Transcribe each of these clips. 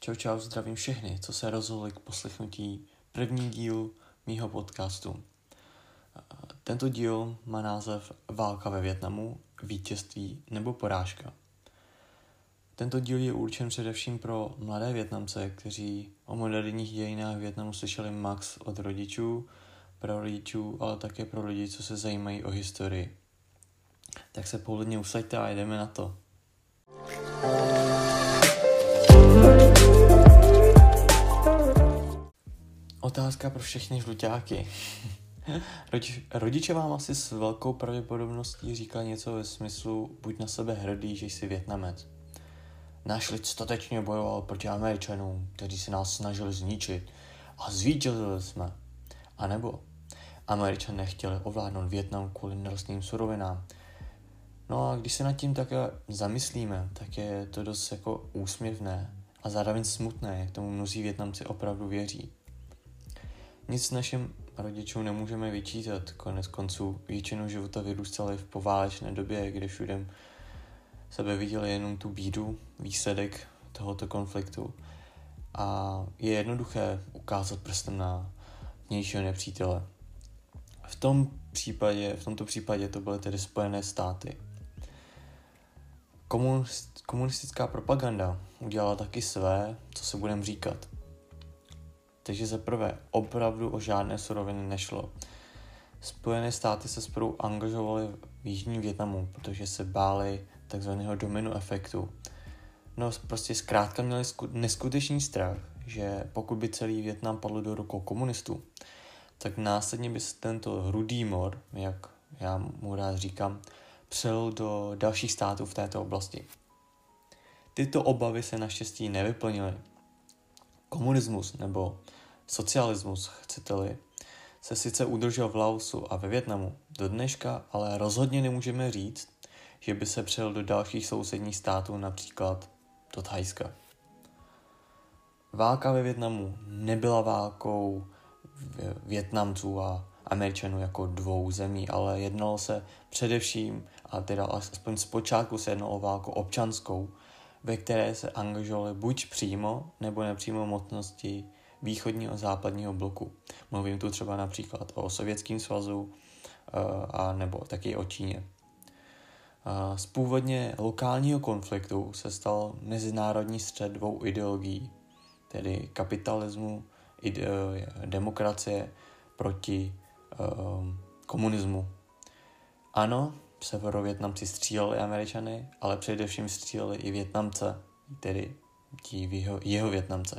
Čau, zdravím všechny, co se rozhodli k poslechnutí první díl mýho podcastu. Tento díl má název Válka ve Vietnamu, vítězství nebo porážka. Tento díl je určen především pro mladé Vietnamce, kteří o moderních dějinách Vietnamu slyšeli max od rodičů, prarodičů, ale také pro lidi, co se zajímají o historii. Tak se pohodlně usaďte a jdeme na to. Otázka pro všechny žluťáky. Rodiče vám asi s velkou pravděpodobností říkali něco ve smyslu buď na sebe hrdý, že jsi Vietnamec. Náš lid statečně bojoval proti Američanům, kteří se nás snažili zničit a zvítězili jsme. A nebo Američané chtěli ovládnout Vietnam kvůli nerostným surovinám. No a když se nad tím také zamyslíme, tak je to dost jako úsměvné a zároveň smutné, jak tomu mnozí Vietnamci opravdu věří. Nic našim rodičům nemůžeme vyčítat, konec konců většinu života vyrůstali v poválečné době, kde všude sebe viděli jenom tu bídu, výsledek tohoto konfliktu. A je jednoduché ukázat prstem na vnějšího nepřítele. V tomto případě to byly tedy Spojené státy. Komunistická propaganda udělala taky své, co se budeme říkat. Takže za prvé, opravdu o žádné suroviny nešlo. Spojené státy se spolu angažovaly v jižním Vietnamu, protože se báli takzvaného domino efektu. No prostě zkrátka měli neskutečný strach, že pokud by celý Vietnam padl do rukou komunistů, tak následně by se tento rudý mor, jak já mu rád říkám, přelil do dalších států v této oblasti. Tyto obavy se naštěstí nevyplnily. Komunismus nebo socialismus, chcete-li, se sice udržel v Laosu a ve Vietnamu do dneška, ale rozhodně nemůžeme říct, že by se přelil do dalších sousedních států, například do Thajska. Válka ve Vietnamu nebyla válkou Vietnamců a Američanů jako dvou zemí, ale jednalo se především, a teda aspoň zpočátku se jednalo o válku občanskou, ve které se angažovaly buď přímo nebo nepřímo mocnosti východního a západního bloku. Mluvím tu třeba například o Sovětském svazu a nebo taky o Číně. Z původně lokálního konfliktu se stal mezinárodní střet dvou ideologií, tedy kapitalismu, demokracie proti komunismu. Ano, severovietnamci stříleli Američany, ale především stříleli i Vietnamce, tedy jeho Vietnamce.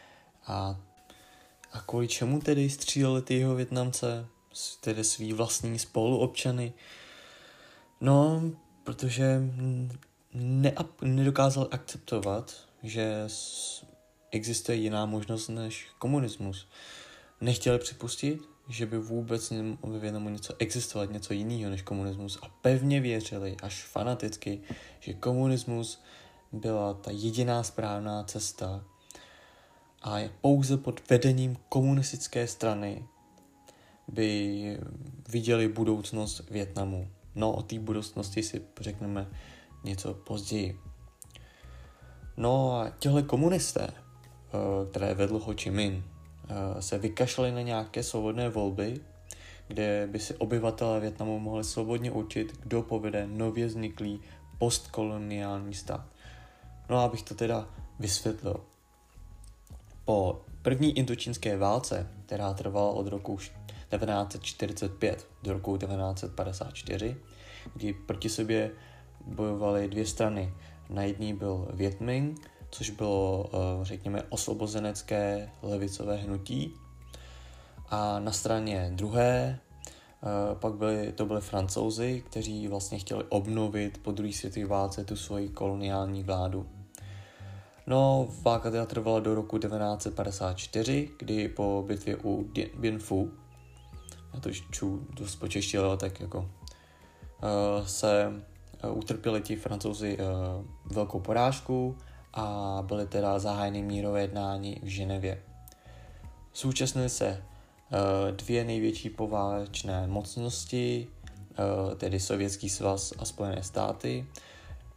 A kvůli čemu tedy stříleli ty jeho Vietnamce, tedy svý vlastní spoluobčany? No, protože nedokázal akceptovat, že existuje jiná možnost než komunismus. Nechtěli připustit, že by vůbec ve Vietnamu něco existovat, něco jiného než komunismus a pevně věřili, až fanaticky, že komunismus byla ta jediná správná cesta a pouze pod vedením komunistické strany by viděli budoucnost Vietnamu. No, o té budoucnosti si řekneme něco později. No a těhle komunisté, které vedl Ho Chi Minh, se vykašlali na nějaké svobodné volby, kde by si obyvatelé Vietnamu mohli svobodně určit, kdo povede nově vzniklý postkoloniální stát. No a abych to teda vysvětlil. Po první indočínské válce, která trvala od roku 1945 do roku 1954, kdy proti sobě bojovaly dvě strany. Na jedné byl Viet Minh, což bylo, řekněme, osvobozenecké levicové hnutí. A na straně druhé pak byli Francouzi, kteří vlastně chtěli obnovit po druhé světové válce tu svoji koloniální vládu. No, válka teda trvala do roku 1954, kdy po bitvě u Dien Phu, já to čtu dost počeštěle, tak jako se utrpěli ti Francouzi velkou porážku a byly teda zahájeny mírové jednání v Ženevě. Zúčastnili se dvě největší poválečné mocnosti, tedy Sovětský svaz a Spojené státy.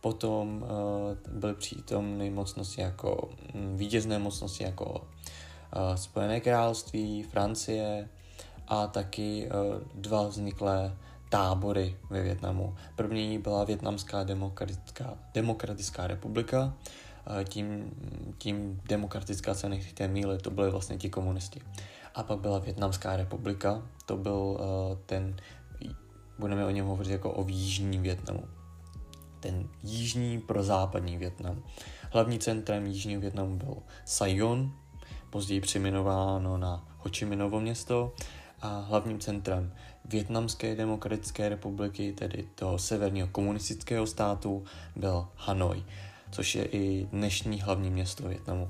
Potom byly přítomny mocnosti jako vítězné mocnosti jako Spojené království, Francie a taky dva vzniklé tábory ve Vietnamu. První byla Vietnamská demokratická republika, tím demokratická se nechte mýlit, to byly vlastně ti komunisti. A pak byla Vietnamská republika, to byl budeme o něm hovořit jako o jižním Vietnamu. Ten jižní prozápadní Vietnam. Hlavní centrem jižního Vietnamu byl Saigon, později přejmenováno na Ho Chi Minhovo město, a hlavním centrem Vietnamské demokratické republiky, tedy toho severního komunistického státu, byl Hanoj, což je i dnešní hlavní město Vietnamu.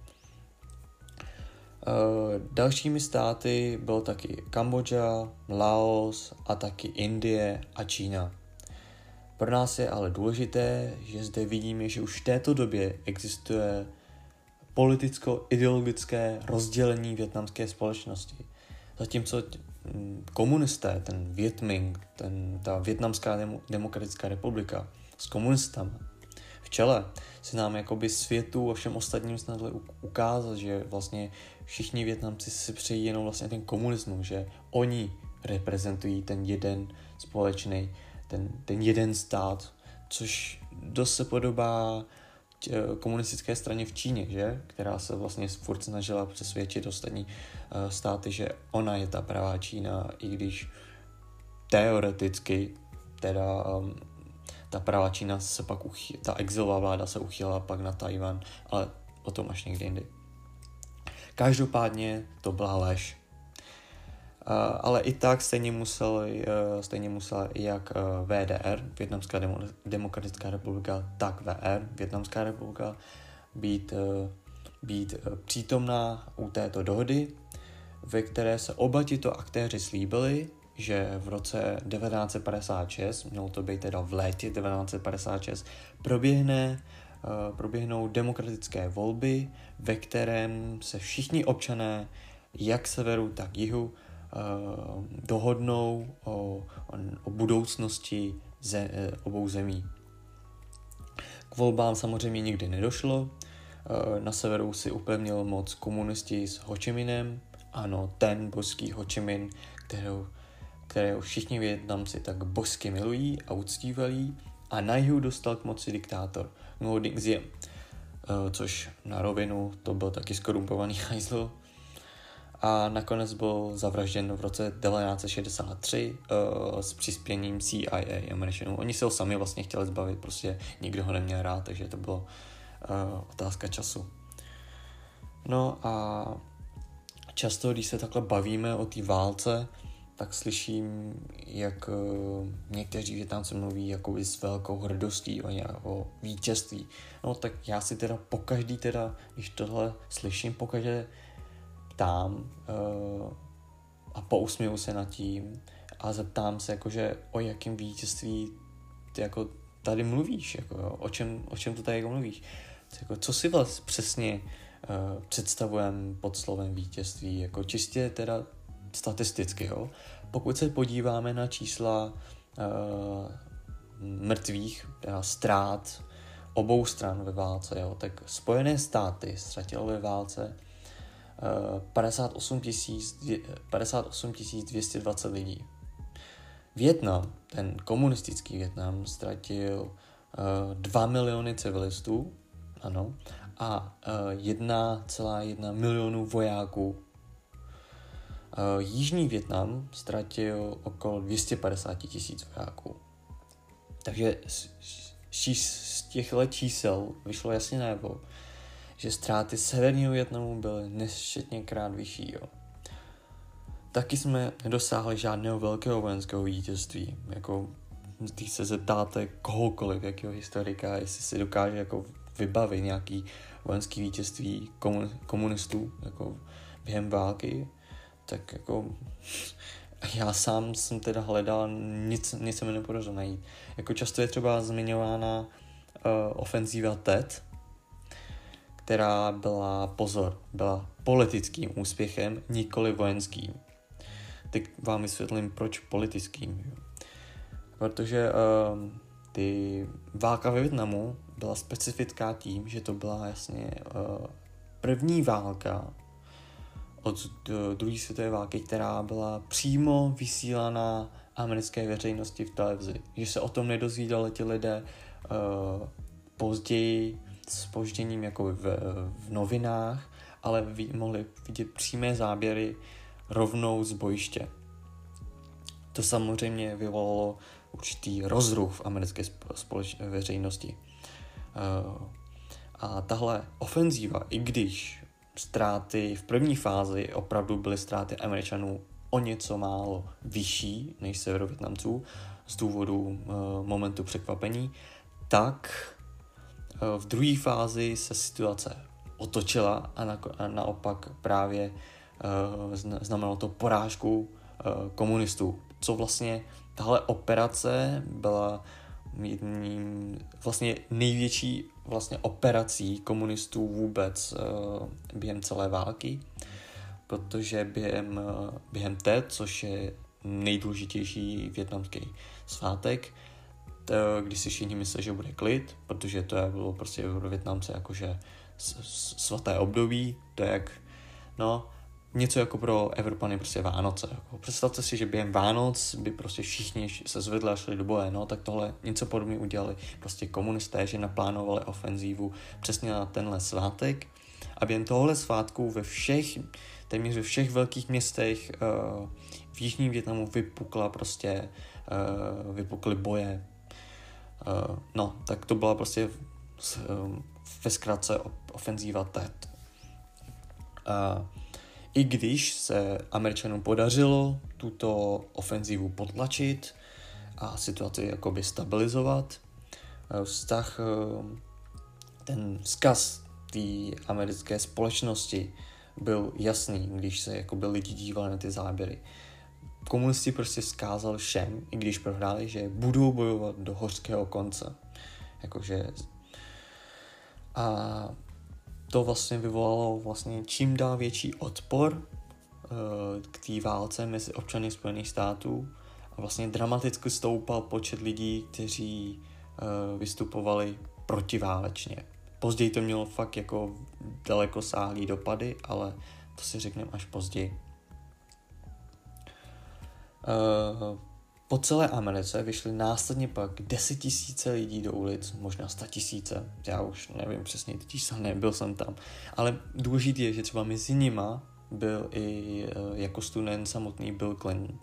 Dalšími státy bylo taky Kambodža, Laos a taky Indie a Čína. Pro nás je ale důležité, že zde vidíme, že už v této době existuje politicko-ideologické rozdělení vietnamské společnosti. Zatímco komunisté, ten Viet Minh, ta Vietnamská demokratická republika s komunistami v čele, se nám jakoby světu a všem ostatním snadli ukázat, že vlastně všichni Vietnamci si přejí jenom vlastně ten komunismus, že oni reprezentují ten jeden společný, ten jeden stát, což dost se podobá komunistické straně v Číně, že? Která se vlastně furt snažila přesvědčit ostatní státy, že ona je ta pravá Čína, i když teoreticky teda ta pravá Čína se pak ta exilová vláda se uchýlila pak na Tajvan, ale o tom až někdy jindy. Každopádně to byla lež. Ale i tak stejně musela jak VDR, Vietnamská demokratická republika, tak VR, Vietnamská republika, být přítomná u této dohody, ve které se oba tito aktéři slíbili, že v roce 1956, mělo to být teda v létě 1956, proběhnou demokratické volby, ve kterém se všichni občané, jak severu, tak jihu, dohodnou o budoucnosti obou zemí. K volbám samozřejmě nikdy nedošlo. Na severu si upevnil moc komunisti s Ho Chi Minh, ano, ten božský Ho Chi Minh, kterého všichni Vietnamci tak božsky milují a uctívají, a na jihu dostal k moci diktátor Ngo Dinh Diem, což na rovinu to byl taky skorumpovaný hajzl, a nakonec byl zavražděn v roce 1963 s přispěním CIA Američanů. Oni se ho sami vlastně chtěli zbavit, prostě nikdo ho neměl rád, takže to bylo otázka času. No a často, když se takhle bavíme o té válce, tak slyším, jak někteří Vietnamci mluví jakoby s velkou hrdostí o vítězství. No tak já si teda pokaždý, když tohle slyším, pokaždé ptám a pousměju se nad tím a zeptám se, jakože o jakém vítězství ty jako tady mluvíš, jako, o čem to tady jako mluvíš. Jako, co si vlastně přesně představujeme pod slovem vítězství, jako čistě teda statisticky, jo. Pokud se podíváme na čísla mrtvých, teda ztrát obou stran ve válce, jo, tak Spojené státy ztratilo ve válce 58 220 lidí. Vietnam, ten komunistický Vietnam, ztratil 2 miliony civilistů, ano, a 1,1 milionu vojáků. Jižní Vietnam ztratil okolo 250 000 vojáků. Takže z těchto čísel vyšlo jasně najevo, že ztráty severního Vietnamu byly nesčetněkrát vyšší. Jo. Taky jsme nedosáhli žádného velkého vojenského vítězství. Jako, když se zeptáte kohokoliv, jakého historika, jestli si dokáže jako vybavit nějaký vojenský vítězství komunistů jako během války, tak jako já sám jsem teda hledal, nic se mi nepodařilo najít. Jako často je třeba zmiňována ofenzíva Tet, která byla politickým úspěchem, nikoli vojenským. Teď vám vysvětlím, proč politickým. Protože ty válka ve Vietnamu byla specifická tím, že to byla jasně první válka od druhé světové války, která byla přímo vysílaná americké veřejnosti v televizi. Že se o tom nedozvídali ti lidé později s zpožděním jako v novinách, ale mohli vidět přímé záběry rovnou z bojiště. To samozřejmě vyvolalo určitý rozruch v americké veřejnosti. A tahle ofenzíva, i když ztráty v první fázi opravdu byly ztráty Američanů o něco málo vyšší než Severovietnamců z důvodu momentu překvapení, tak v druhé fázi se situace otočila a naopak právě znamenalo to porážku komunistů. Co vlastně tahle operace byla jedním vlastně největší vlastně operací komunistů vůbec během celé války, protože během té, což je nejdůležitější vietnamský svátek, když si všichni mysleli, že bude klid, protože to bylo prostě pro Vietnamce jakože svaté období, to je jak, něco jako pro Evropany prostě Vánoce. Jako. Představte si, že během Vánoc by prostě všichni se zvedli a šli do boje, tak tohle něco podobně udělali prostě komunisté, že naplánovali ofenzívu přesně na tenhle svátek a během tohle svátku téměř ve všech velkých městech v jižním Vietnamu vypukly boje. Tak to byla prostě ve zkratce ofenzíva Tet. I když se Američanům podařilo tuto ofenzívu potlačit a situaci jakoby stabilizovat, ten vzkaz té americké společnosti byl jasný, když se jakoby lidi dívali na ty záběry. Komunisti prostě vzkázali všem, i když prohráli, že budou bojovat do hořkého konce. A to vlastně vyvolalo vlastně čím dál větší odpor k té válce mezi občany Spojených států a vlastně dramaticky stoupal počet lidí, kteří vystupovali protiválečně. Později to mělo fakt jako dalekosáhlý dopady, ale to si řekneme až později. Po celé Americe vyšly následně pak 10 000 lidí do ulic, možná 100 000, já už nevím přesně, nebyl jsem tam, ale důležité je, že třeba mezi nima byl i jako student samotný Bill Clinton.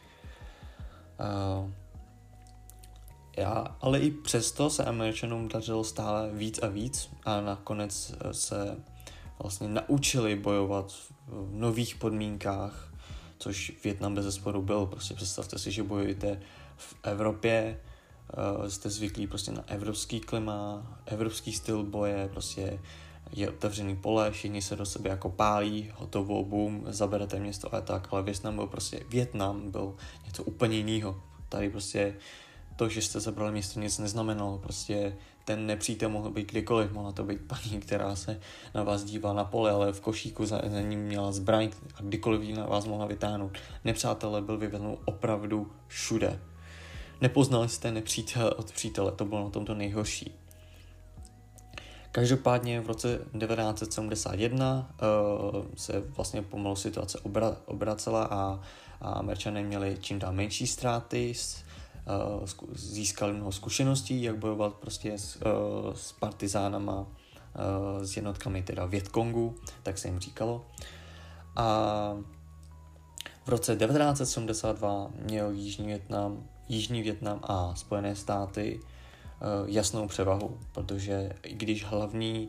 Ale i přesto se Američanům dařilo stále víc a víc a nakonec se vlastně naučili bojovat v nových podmínkách, což Vietnam bezesporu byl. Prostě představte si, že bojujete v Evropě, jste zvyklí prostě na evropský klima, evropský styl boje, prostě je otevřený pole, všichni se do sebe jako pálí, hotovo, boom, zaberete město a tak, ale Vietnam byl něco úplně jiného. Tady prostě to, že jste zabrali město, nic neznamenalo, prostě ten nepřítel mohl být kdykoliv, mohla to být paní, která se na vás dívala na pole, ale v košíku za ním měla zbraň a kdykoliv ji na vás mohla vytáhnout. Nepřátelé byl vyvětnou opravdu všude. Nepoznali jste nepřítele od přítele, to bylo na tom to nejhorší. Každopádně v roce 1971 se vlastně pomalu situace obracela a Američané měli čím dál menší ztráty, získali mnoho zkušeností, jak bojovat prostě s partizánama, s jednotkami teda Vietkongu, tak se jim říkalo. A v roce 1972 měl Jižní Vietnam a Spojené státy jasnou převahu, protože i když hlavní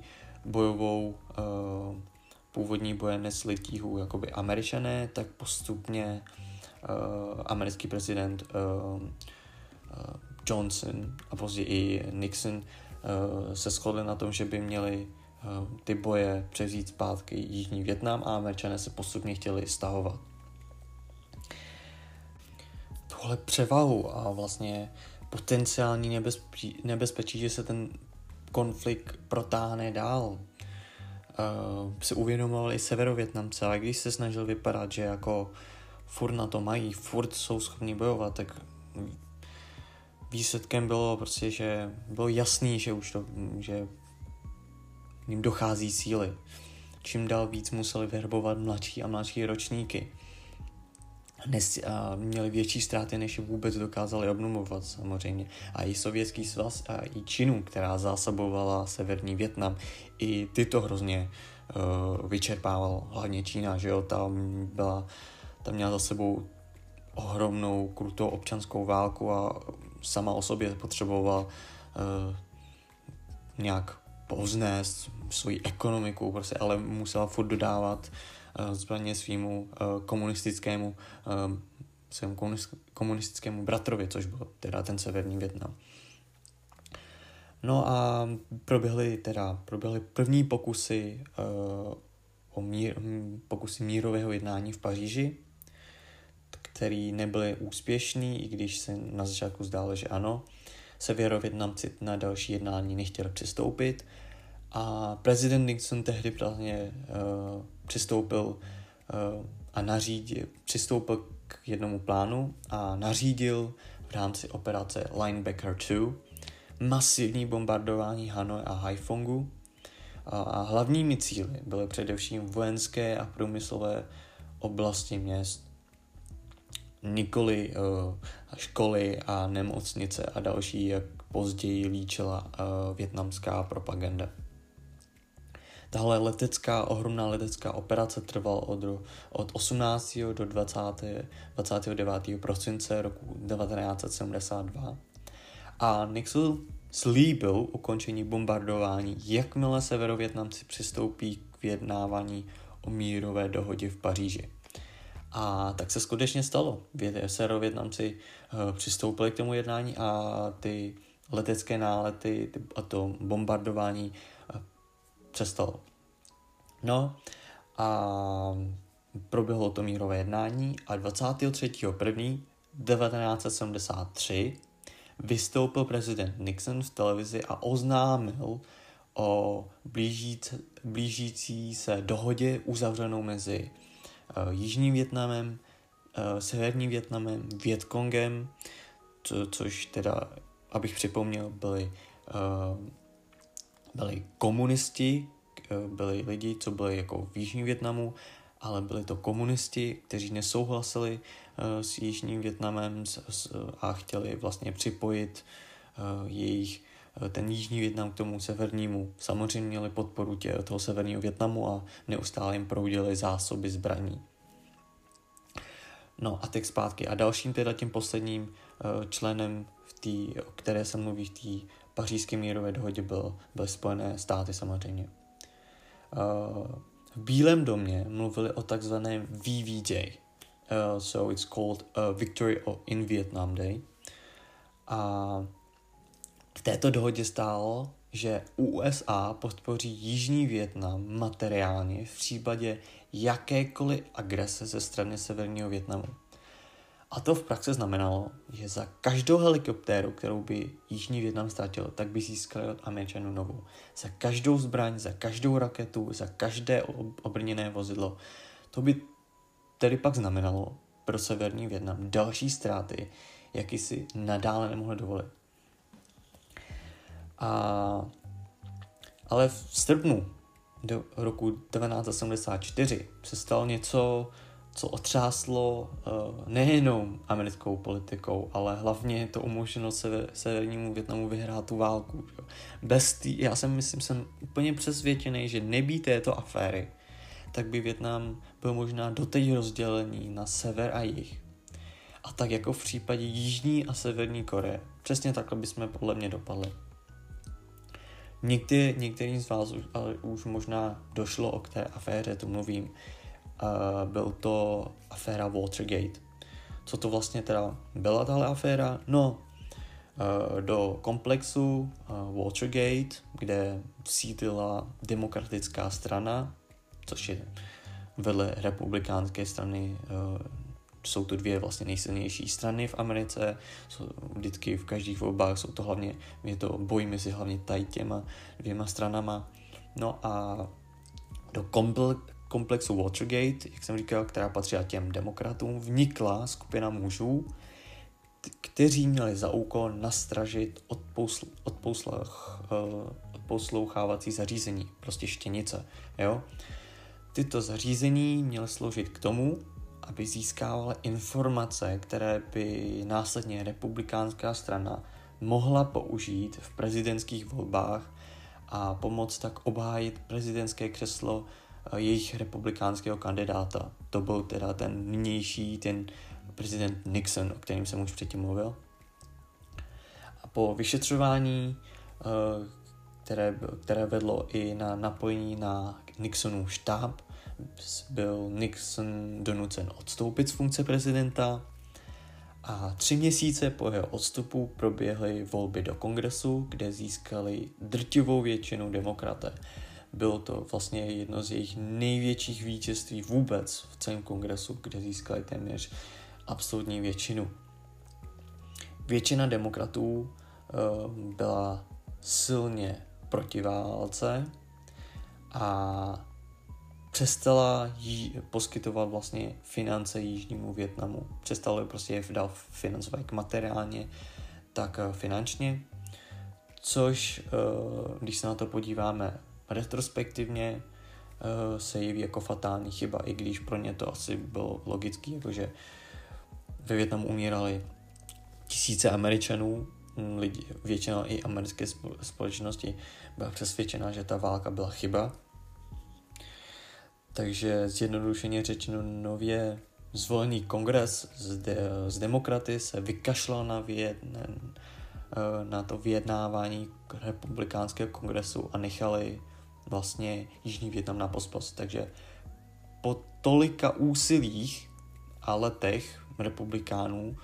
původní boje nesli tíhu jakoby Američané, tak postupně americký prezident Johnson a později i Nixon se shodli na tom, že by měli ty boje převzít zpátky Jižní Vietnam a Američané se postupně chtěli stahovat. Tohle převahu a vlastně potenciální nebezpečí, že se ten konflikt protáhne dál, si uvědomovali Severovietnamci, ale když se snažil vypadat, že jako furt na to mají, furt jsou schopni bojovat, tak výsledkem bylo prostě, že bylo jasný, že jim dochází síly. Čím dál víc museli vyrbovat mladší a mladší ročníky. A měli větší ztráty, než je vůbec dokázali obnovovat samozřejmě. A i Sovětský svaz a i Čínu, která zásobovala severní Vietnam, i ty to hrozně vyčerpával, hlavně Čína, že jo, tam měla za sebou ohromnou krutou občanskou válku a sama o sobě potřebovala nějak povznést svoji ekonomiku, prostě, ale musela furt dodávat zbraně svému komunistickému bratrovi, což byl teda ten severní Vietnam. No a proběhly první pokusy pokusy mírového jednání v Paříži, který nebyly úspěšný, i když se na začátku zdálo, že ano. Severovietnamci na další jednání nechtěli přistoupit a prezident Nixon tehdy vlastně přistoupil k jednomu plánu a nařídil v rámci operace Linebacker 2 masivní bombardování Hanoje a Haiphongu a hlavními cíli byly především vojenské a průmyslové oblasti měst, nikoli školy a nemocnice a další, jak později líčila vietnamská propaganda. Tahle ohromná letecká operace trvala od 18. do 29. prosince roku 1972 a Nixon slíbil ukončení bombardování, jakmile severovietnamci přistoupí k vyjednávání o mírové dohodě v Paříži. A tak se skutečně stalo. Severovietnamci přistoupili k tomu jednání a ty letecké nálety a to bombardování přestalo. No a proběhlo to mírové jednání a 23.1.1973 vystoupil prezident Nixon v televizi a oznámil o blížící se dohodě uzavřenou mezi Jižním Vietnamem, Severním Vietnamem, Vietkongem, což teda, abych připomněl, byli komunisti, byli lidi, co byli jako v Jižním Vietnamu, ale byli to komunisti, kteří nesouhlasili s Jižním Vietnamem a chtěli vlastně připojit ten Jižní Vietnam k tomu severnímu. Samozřejmě měli podporu toho severního Vietnamu a neustále jim proudily zásoby zbraní. No a teď zpátky. A dalším teda tím posledním členem, o které se mluví v té pařížské mírové dohodě, byly Spojené státy samozřejmě. V Bílém domě mluvili o takzvaném VV Day. So it's called Victory in Vietnam Day. A v této dohodě stálo, že USA podpoří Jižní Vietnam materiálně v případě jakékoliv agrese ze strany Severního Vietnamu. A to v praxi znamenalo, že za každou helikoptéru, kterou by Jižní Vietnam ztratil, tak by získali od Američanů novou. Za každou zbraň, za každou raketu, za každé obrněné vozidlo. To by tedy pak znamenalo pro Severní Vietnam další ztráty, jaký si nadále nemohli dovolit. Ale v srpnu do roku 1974 se stalo něco, co otřáslo nejenom americkou politikou, ale hlavně to umožnilo Severnímu Vietnamu vyhrát tu válku. Jsem úplně přesvědčený, že nebýt této aféry, tak by Vietnam byl možná doteď rozdělený na sever a jih. A tak jako v případě Jižní a Severní Koreje. Přesně takhle bychom podle mě dopadli. Některým z vás už možná došlo, o které aféře tu mluvím. Byl to aféra Watergate. Co to vlastně teda byla tahle aféra? No, do komplexu Watergate, kde sídlila demokratická strana, což je vedle republikánské strany, jsou to dvě vlastně nejsilnější strany v Americe, vždycky v každých volbách jsou to hlavně, je to boj mezi hlavně těma dvěma stranama. No a do komplexu Watergate, jak jsem říkal, která patřila těm demokratům, vnikla skupina mužů, kteří měli za úkol nastražit odposlouchávací zařízení, prostě štěnice, jo. Tyto zařízení měly sloužit k tomu, aby získávala informace, které by následně republikánská strana mohla použít v prezidentských volbách a pomoct tak obhájit prezidentské křeslo jejich republikánského kandidáta. To byl teda ten nynější, ten prezident Nixon, o kterém jsem už předtím mluvil. A po vyšetřování, které vedlo i na napojení na Nixonův štáb, byl Nixon donucen odstoupit z funkce prezidenta a 3 měsíce po jeho odstupu proběhly volby do kongresu, kde získali drtivou většinu demokraté. Bylo to vlastně jedno z jejich největších vítězství vůbec v celém kongresu, kde získali téměř absolutní většinu. Většina demokratů byla silně proti válce a přestala poskytovat vlastně finance Jižnímu Vietnamu. Přestala prostě je dál financovat jak materiálně, tak finančně, což, když se na to podíváme retrospektivně, se jeví jako fatální chyba, i když pro ně to asi bylo logický, jakože ve Vietnamu umírali tisíce Američanů, lidi, většina i americké společnosti byla přesvědčena, že ta válka byla chyba. Takže zjednodušeně řečeno nově zvolený kongres z demokraty se vykašlal na to vyjednávání republikánského kongresu a nechali vlastně Jižní Vietnam na pospas. Takže po tolika úsilích a letech republikánů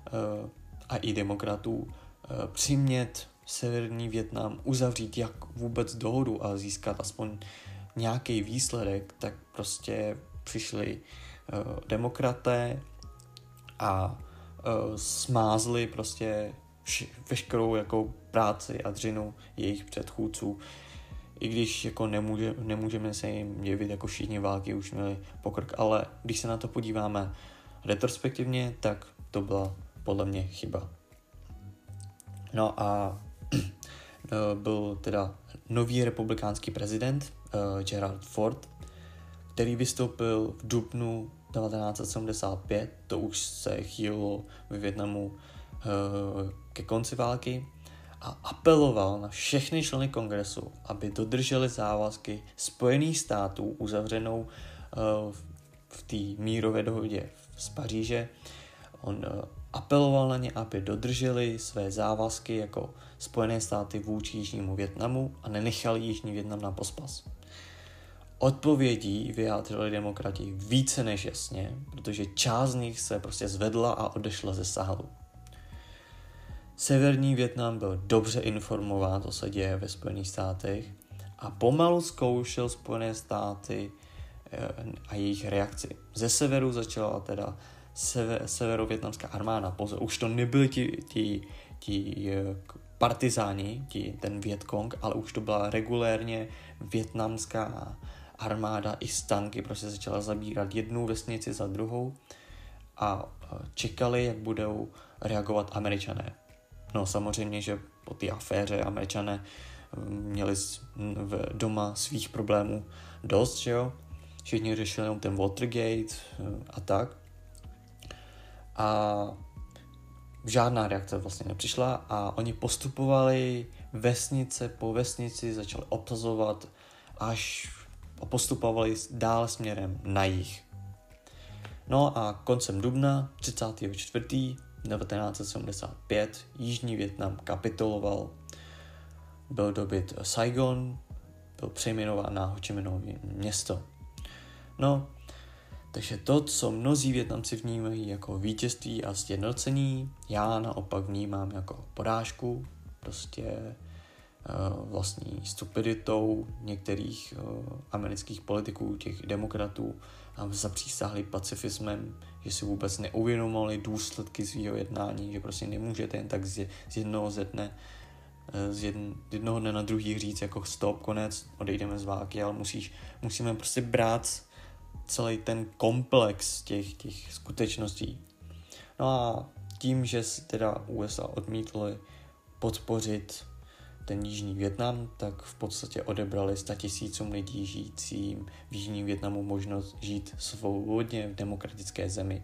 a i demokratů přimět Severní Vietnam uzavřít jak vůbec dohodu a získat aspoň nějaký výsledek, tak prostě přišli demokraté a smázli prostě veškerou jako práci a dřinu jejich předchůdců. I když jako nemůžeme se jim divit, jako všichni války už měli pokrok, ale když se na to podíváme retrospektivně, tak to byla podle mě chyba. No a byl teda nový republikánský prezident Gerald Ford, který vystoupil v dubnu 1975, to už se chýlilo ve Vietnamu ke konci války, a apeloval na všechny členy kongresu, aby dodrželi závazky Spojených států uzavřenou v té mírové dohodě z Paříže. On apeloval na ně, aby dodrželi své závazky jako Spojené státy vůči Jižnímu Vietnamu a nenechali Jižní Vietnam na pospas. Odpovědí vyjádřili demokrati více než jasně, protože část z nich se prostě zvedla a odešla ze sálu. Severní Vietnam byl dobře informován, co se děje ve Spojených státech, a pomalu zkoušel Spojené státy a jejich reakci. Ze severu začala teda severovietnamská armáda. Pozor, už to nebyli ti partizáni, ten Vietkong, ale už to byla regulérně vietnamská armáda i s tanky, prostě začala zabírat jednu vesnici za druhou a čekali, jak budou reagovat Američané. No samozřejmě, že po té aféře Američané měli doma svých problémů dost, že jo. Všichni řešili jenom ten Watergate a tak. A žádná reakce vlastně nepřišla a oni postupovali vesnice po vesnici, začali obsazovat až postupovali dál směrem na jih. No a koncem dubna 34.1975 Jižní Vietnam kapituloval, byl dobyt Saigon, byl přejmenován na Ho Chi Minhovo město. No, takže to, co mnozí Vietnamci vnímají jako vítězství a sjednocení, já naopak vnímám jako porážku, prostě vlastní stupiditou některých amerických politiků, těch demokratů, a zapřísáhli pacifismem, že si vůbec neuvědomovali důsledky svého jednání, že prostě nemůžete jen tak z jednoho dne na druhý říct jako stop, konec, odejdeme z války, ale musíme prostě brát celý ten komplex těch skutečností. No a tím, že teda USA odmítly podpořit ten Jižní Vietnam, tak v podstatě odebrali 100 000 lidí žijícím v Jižním Vietnamu možnost žít svobodně v demokratické zemi.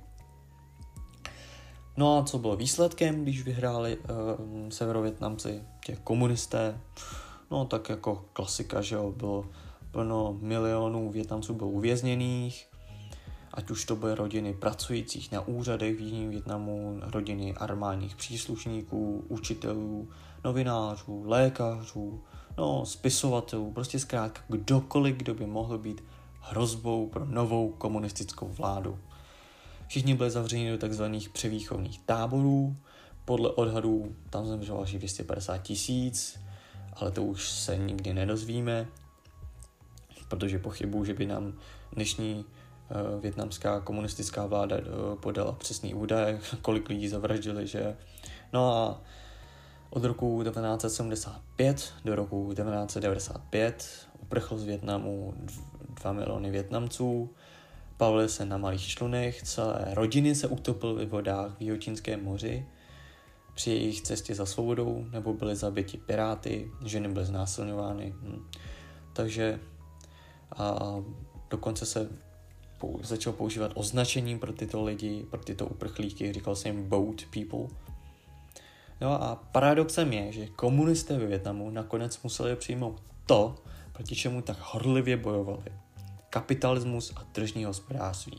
No a co bylo výsledkem, když vyhráli severovietnamci, těch komunisté? No tak jako klasika, že jo, bylo plno milionů Vietnamců bylo uvězněných, ať už to byly rodiny pracujících na úřadech v Jižním Vietnamu, rodiny armádních příslušníků, učitelů, novinářů, lékařů, spisovatelů, prostě zkrátka kdokoliv, kdo by mohl být hrozbou pro novou komunistickou vládu. Všichni byli zavřeni do takzvaných převýchovných táborů, podle odhadů tam zemřelo až 250 000, ale to už se nikdy nedozvíme, protože pochybuju, že by nám dnešní vietnamská komunistická vláda podala přesný údaj, kolik lidí zavraždili, že? No a od roku 1975 do roku 1995 uprchlo z Vietnamu 2 miliony Vietnamců, plavili se na malých člunech, celé rodiny se utopily ve vodách v Jihočínském moři při jejich cestě za svobodou, nebo byly zabiti piráty, ženy byly znásilňovány. Takže a dokonce se začal používat označení pro tyto lidi, pro tyto uprchlíky, říkal se jim boat people. No a paradoxem je, že komunisté ve Vietnamu nakonec museli přijmout to, proti čemu tak horlivě bojovali. Kapitalismus a tržní hospodářství.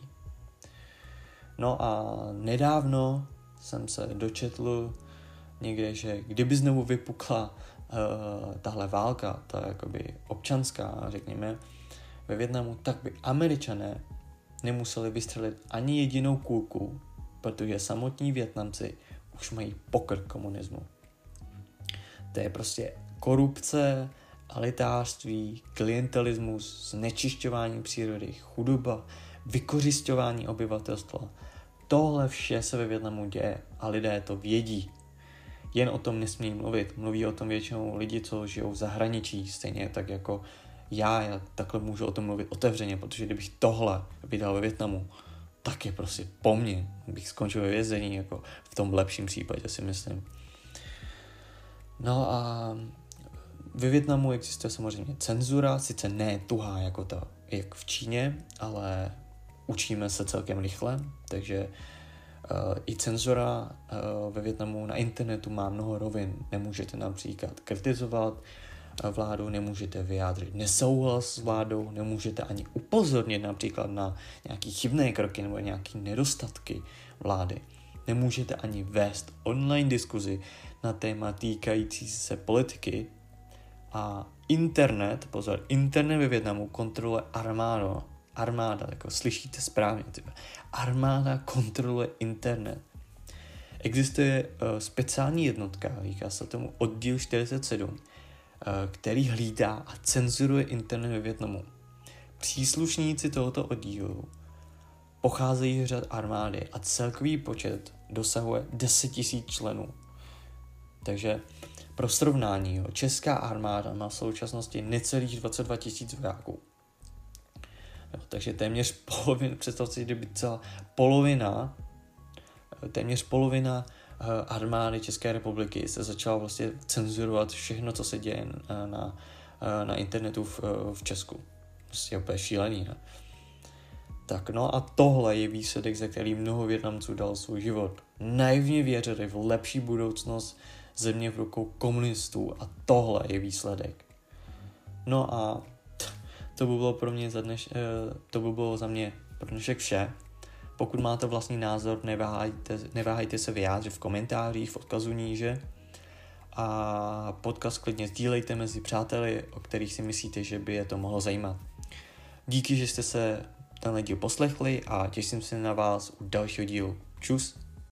No a nedávno jsem se dočetl někde, že kdyby znovu vypukla tahle válka, ta jakoby občanská, řekněme, ve Vietnamu, tak by Američané nemuseli vystřelit ani jedinou kulku, protože samotní Vietnamci už mají pokrk komunismu. To je prostě korupce, elitářství, klientelismus, znečišťování přírody, chudoba, vykořisťování obyvatelstva. Tohle vše se ve Vietnamu děje a lidé to vědí. Jen o tom nesmí mluvit. Mluví o tom většinou lidi, co žijou v zahraničí, stejně tak jako já takhle můžu o tom mluvit otevřeně, protože kdybych tohle vydal ve Vietnamu, tak je prostě po mně. Bych skončil ve vězení, jako v tom lepším případě si myslím. No a ve Vietnamu existuje samozřejmě cenzura, sice ne tuhá jako ta, jak v Číně, ale učíme se celkem rychle, takže i cenzura ve Vietnamu na internetu má mnoho rovin. Nemůžete například kritizovat vládu, nemůžete vyjádřit nesouhlas s vládou, nemůžete ani upozornit například na nějaké chybné kroky nebo nějaké nedostatky vlády. Nemůžete ani vést online diskuzi na téma týkající se politiky a internet ve Vietnamu kontroluje armáda, jako slyšíte správně, armáda kontroluje internet. Existuje speciální jednotka, říká se tomu oddíl 47, který hlídá a cenzuruje internet ve Vietnamu. Příslušníci tohoto oddílu pocházejí z řad armády a celkový počet dosahuje 10 000 členů. Takže pro srovnání, česká armáda má v současnosti necelých 22 000 vojáků. Takže téměř polovina, představte si, kdyby téměř polovina armády České republiky se začala vlastně cenzurovat všechno, co se děje na internetu v Česku. Prostě úplně šílený, ne? Tak no a tohle je výsledek, za který mnoho Vietnamců dal svůj život. Naivně věřili v lepší budoucnost země v rukou komunistů a tohle je výsledek. No a to by bylo to by bylo za mě pro dnešek vše. Pokud máte vlastní názor, neváhejte se vyjádřit v komentářích, v odkazu níže. A podcast klidně sdílejte mezi přáteli, o kterých si myslíte, že by je to mohlo zajímat. Díky, že jste se tenhle díl poslechli a těším se na vás u dalšího dílu. Čus!